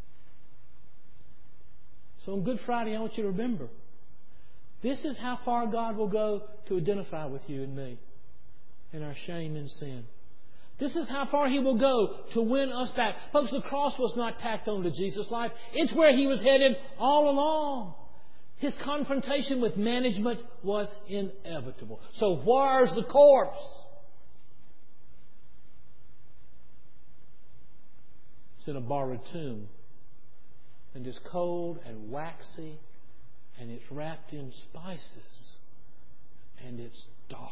So on Good Friday, I want you to remember, this is how far God will go to identify with you and me in our shame and sin. This is how far He will go to win us back. Folks, the cross was not tacked on to Jesus' life. It's where He was headed all along. His confrontation with management was inevitable. So where's the corpse? It's in a borrowed tomb. And it's cold and waxy. And it's wrapped in spices. And it's dark.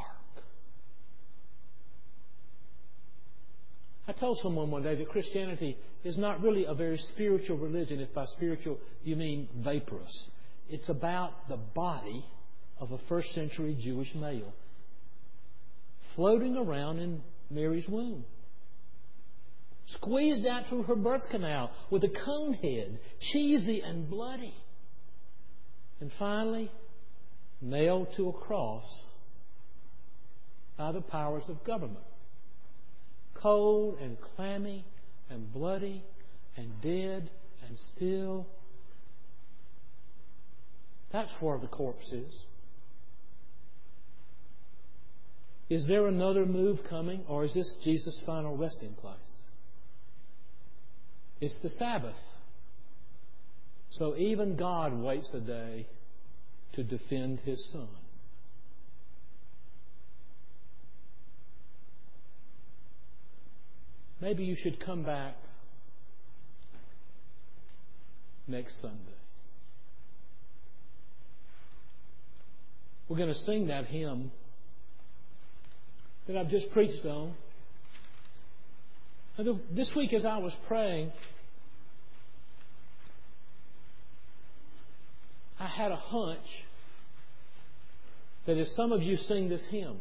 I told someone one day that Christianity is not really a very spiritual religion. If by spiritual you mean vaporous. It's about the body of a first century Jewish male floating around in Mary's womb. Squeezed out through her birth canal with a cone head, cheesy and bloody. And finally, nailed to a cross by the powers of government. Cold and clammy and bloody and dead and still. That's where the corpse is. Is there another move coming, or is this Jesus' final resting place? It's the Sabbath. So even God waits a day to defend His Son. Maybe you should come back next Sunday. We're going to sing that hymn that I've just preached on. And this week as I was praying, I had a hunch that as some of you sing this hymn,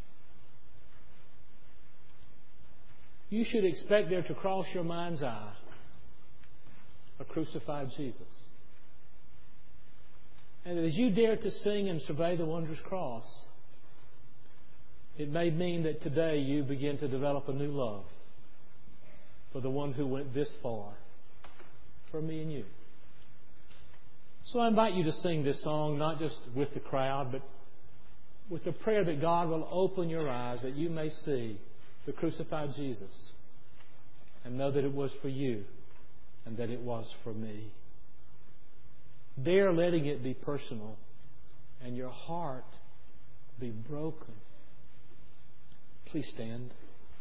you should expect there to cross your mind's eye a crucified Jesus. And as you dare to sing and survey the wondrous cross, it may mean that today you begin to develop a new love for the one who went this far for me and you. So I invite you to sing this song, not just with the crowd, but with the prayer that God will open your eyes that you may see the crucified Jesus and know that it was for you and that it was for me. Dare letting it be personal and your heart be broken. Please stand.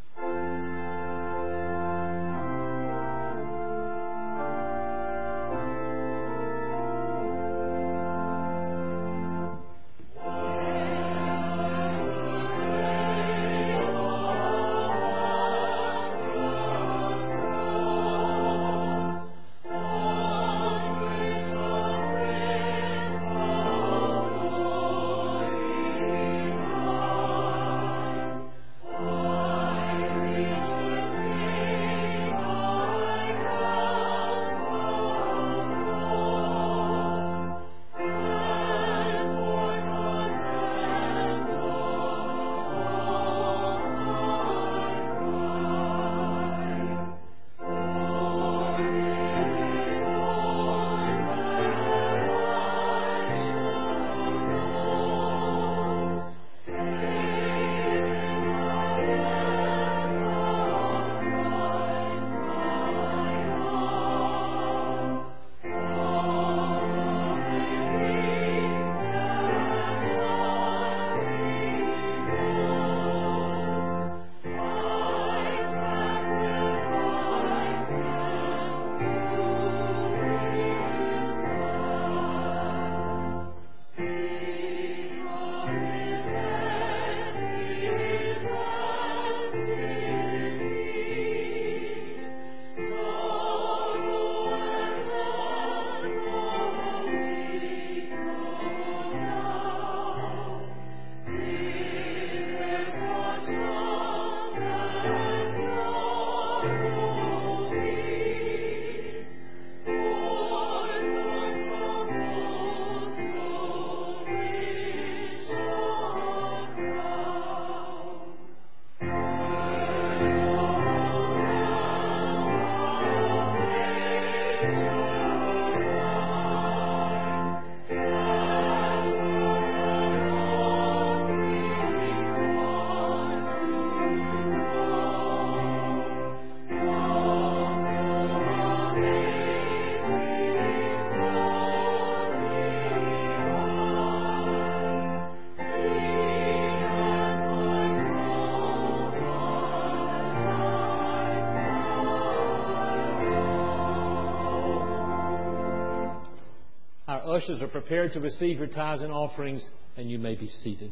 Our ushers are prepared to receive your tithes and offerings, and you may be seated.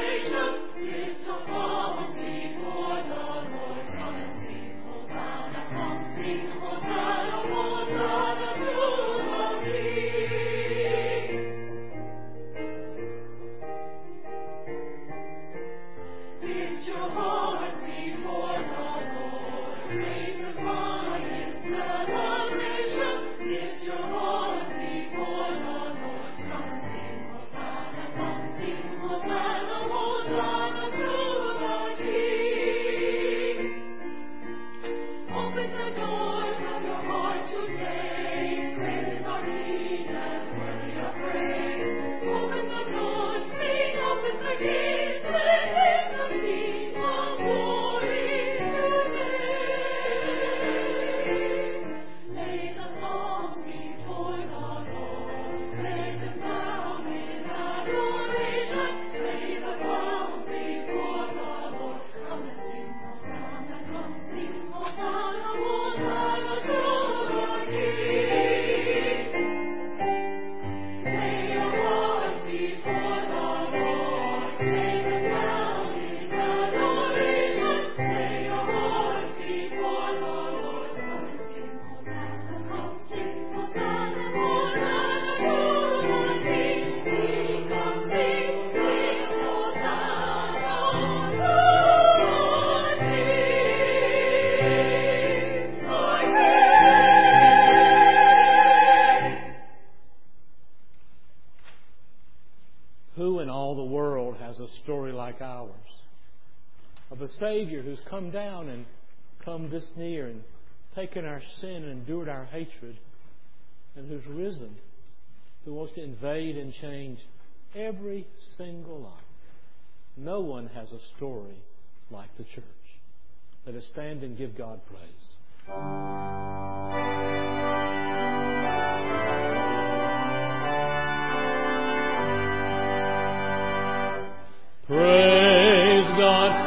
Lift up arms before the Lord, come and sing Hosanna.
Who in all the world has a story like ours? Of a Savior who's come down and come this near and taken our sin and endured our hatred, and who's risen, who wants to invade and change every single life. No one has a story like the church. Let us stand and give God praise. Praise God.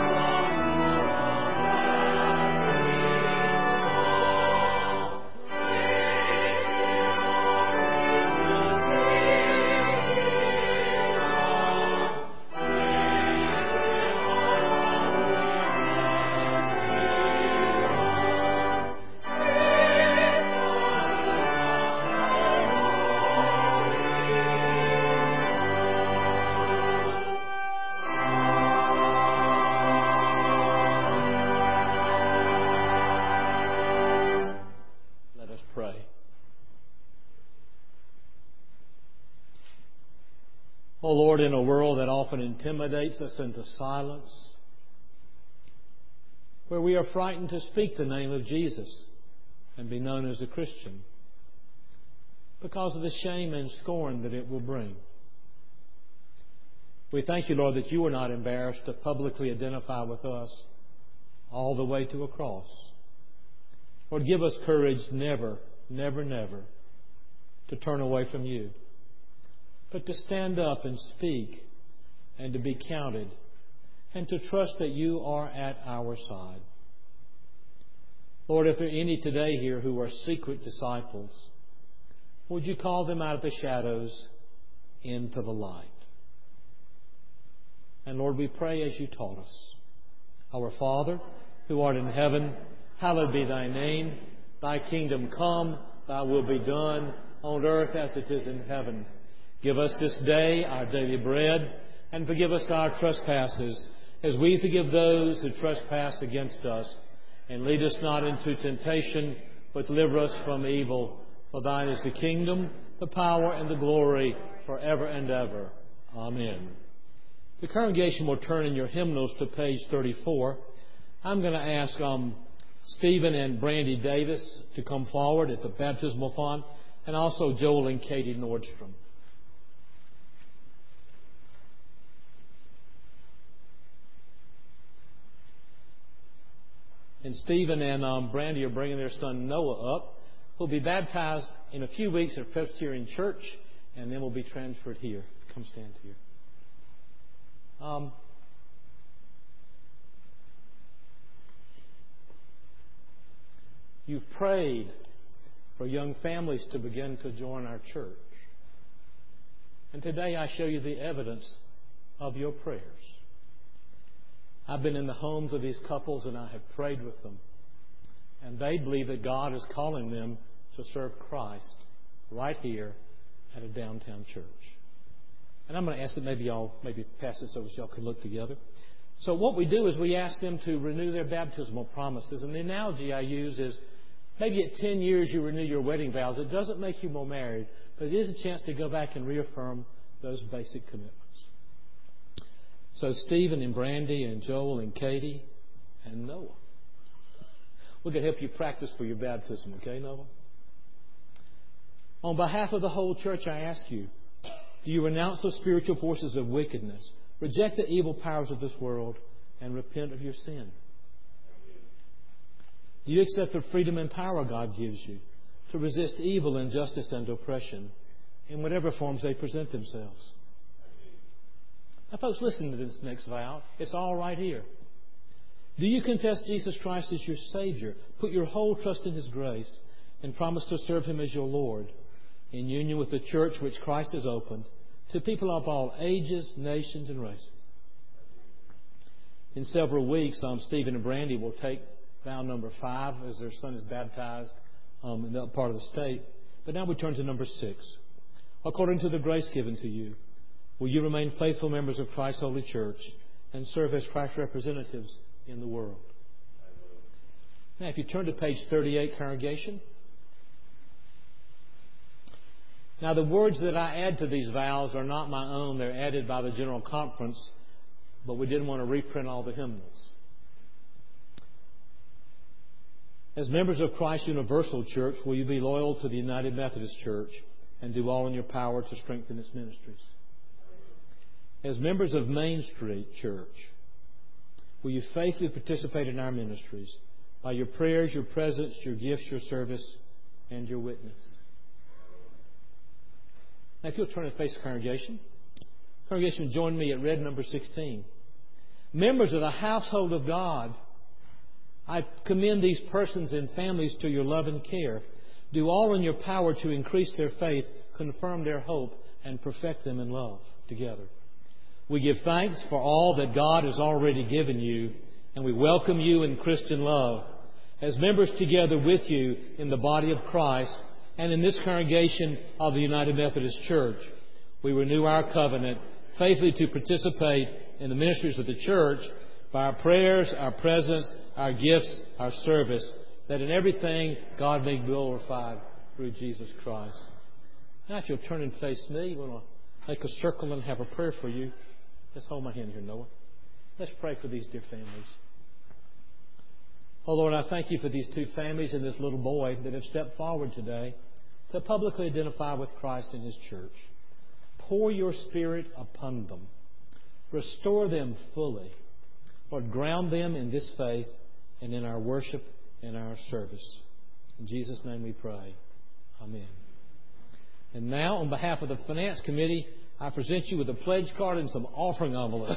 Oh Lord, in a world that often intimidates us into silence, where we are frightened to speak the name of Jesus and be known as a Christian because of the shame and scorn that it will bring. We thank you, Lord, that you are not embarrassed to publicly identify with us all the way to a cross. Lord, give us courage never, never, never to turn away from you, but to stand up and speak and to be counted and to trust that you are at our side. Lord, if there are any today here who are secret disciples, would you call them out of the shadows into the light? And Lord, we pray as you taught us. Our Father, who art in heaven, hallowed be thy name. Thy kingdom come, thy will be done on earth as it is in heaven. Give us this day our daily bread, and forgive us our trespasses, as we forgive those who trespass against us. And lead us not into temptation, but deliver us from evil. For thine is the kingdom, the power, and the glory, forever and ever. Amen. The congregation will turn in your hymnals to page thirty-four. I'm going to ask um, Stephen and Brandy Davis to come forward at the baptismal font, and also Joel and Katie Nordstrom. And Stephen and um, Brandy are bringing their son Noah up, who'll be baptized in a few weeks at Presbyterian Church, and then will be transferred here. Come stand here. Um, you've prayed for young families to begin to join our church. And today I show you the evidence of your prayers. I've been in the homes of these couples and I have prayed with them. And they believe that God is calling them to serve Christ right here at a downtown church. And I'm going to ask that maybe y'all maybe pass this over so y'all can look together. So what we do is we ask them to renew their baptismal promises. And the analogy I use is maybe at ten years you renew your wedding vows. It doesn't make you more married, but it is a chance to go back and reaffirm those basic commitments. So Stephen and Brandy and Joel and Katie and Noah, we're going to help you practice for your baptism, okay, Noah? On behalf of the whole church, I ask you, do you renounce the spiritual forces of wickedness, reject the evil powers of this world, and repent of your sin? Do you accept the freedom and power God gives you to resist evil, injustice, and oppression in whatever forms they present themselves? Now, folks, listen to this next vow. It's all right here. Do you confess Jesus Christ as your Savior, put your whole trust in His grace, and promise to serve Him as your Lord, in union with the church which Christ has opened, to people of all ages, nations, and races? In several weeks, um, Stephen and Brandy will take vow number five as their son is baptized um, in that part of the state. But now we turn to number six. According to the grace given to you, will you remain faithful members of Christ's holy church and serve as Christ's representatives in the world? Now, if you turn to page thirty-eight, congregation, Now, the words that I add to these vows are not my own. They're added by the General Conference, but we didn't want to reprint all the hymnals. As members of Christ Universal Church, will you be loyal to the United Methodist Church and do all in your power to strengthen its ministries? As members of Main Street Church, will you faithfully participate in our ministries by your prayers, your presence, your gifts, your service, and your witness? Now, if you'll turn and face the congregation. Congregation, join me at red number sixteen. Members of the household of God, I commend these persons and families to your love and care. Do all in your power to increase their faith, confirm their hope, and perfect them in love together. We give thanks for all that God has already given you, and we welcome you in Christian love. As members together with you in the body of Christ and in this congregation of the United Methodist Church, we renew our covenant faithfully to participate in the ministries of the church by our prayers, our presence, our gifts, our service, that in everything God may be glorified through Jesus Christ. Now, if you'll turn and face me, we want to make a circle and have a prayer for you. Let's hold my hand here, Noah. Let's pray for these dear families. Oh, Lord, I thank you for these two families and this little boy that have stepped forward today to publicly identify with Christ in His church. Pour your Spirit upon them. Restore them fully. Lord, ground them in this faith and in our worship and our service. In Jesus' name we pray. Amen. And now, on behalf of the Finance Committee, I present you with a pledge card and some offering envelopes.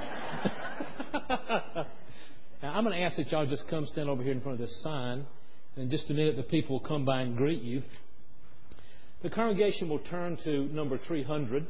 Now, I'm going to ask that y'all just come stand over here in front of this sign. And in just a minute, the people will come by and greet you. The congregation will turn to number three hundred.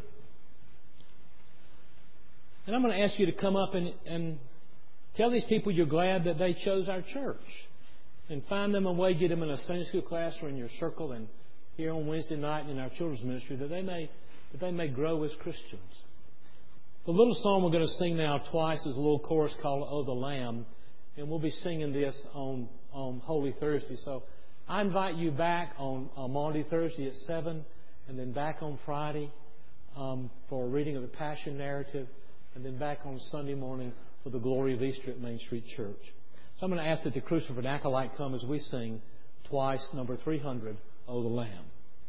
And I'm going to ask you to come up and, and tell these people you're glad that they chose our church. And find them a way, get them in a Sunday school class or in your circle and here on Wednesday night in our children's ministry, that they may that they may grow as Christians. The little song we're going to sing now twice is a little chorus called "Oh the Lamb," and we'll be singing this on, on Holy Thursday. So I invite you back on, on Maundy Thursday at seven, and then back on Friday um, for a reading of the Passion Narrative, and then back on Sunday morning for the Glory of Easter at Main Street Church. So I'm going to ask that the crucified acolyte come as we sing twice number three hundred, "Oh the Lamb."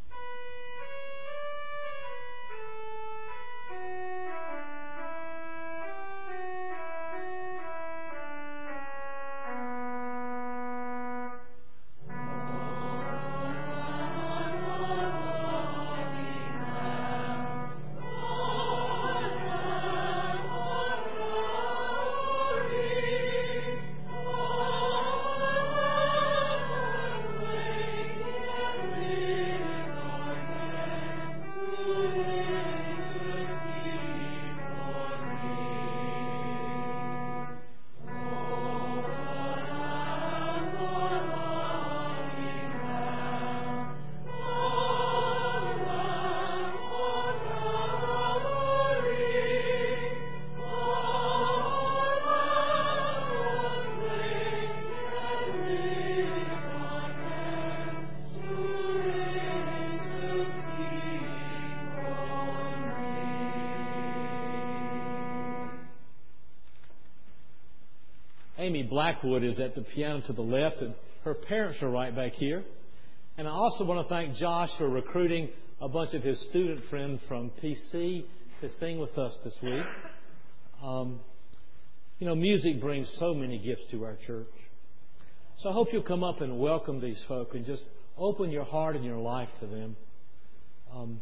Amy Blackwood is at the piano to the left, and her parents are right back here. And I also want to thank Josh for recruiting a bunch of his student friends from P C to sing with us this week. Um, you know, music brings so many gifts to our church. So I hope you'll come up and welcome these folk and just open your heart and your life to them. Um,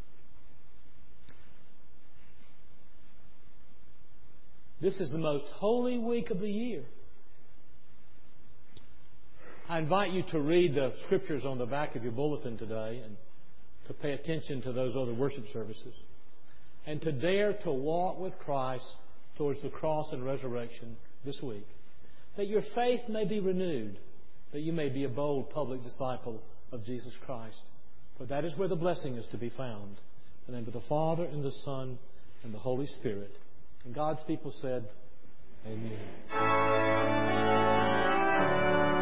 this is the most holy week of the year. I invite you to read the scriptures on the back of your bulletin today and to pay attention to those other worship services. And to dare to walk with Christ towards the cross and resurrection this week. That your faith may be renewed. That you may be a bold public disciple of Jesus Christ. For that is where the blessing is to be found. In the name of the Father and the Son and the Holy Spirit. And God's people said, Amen.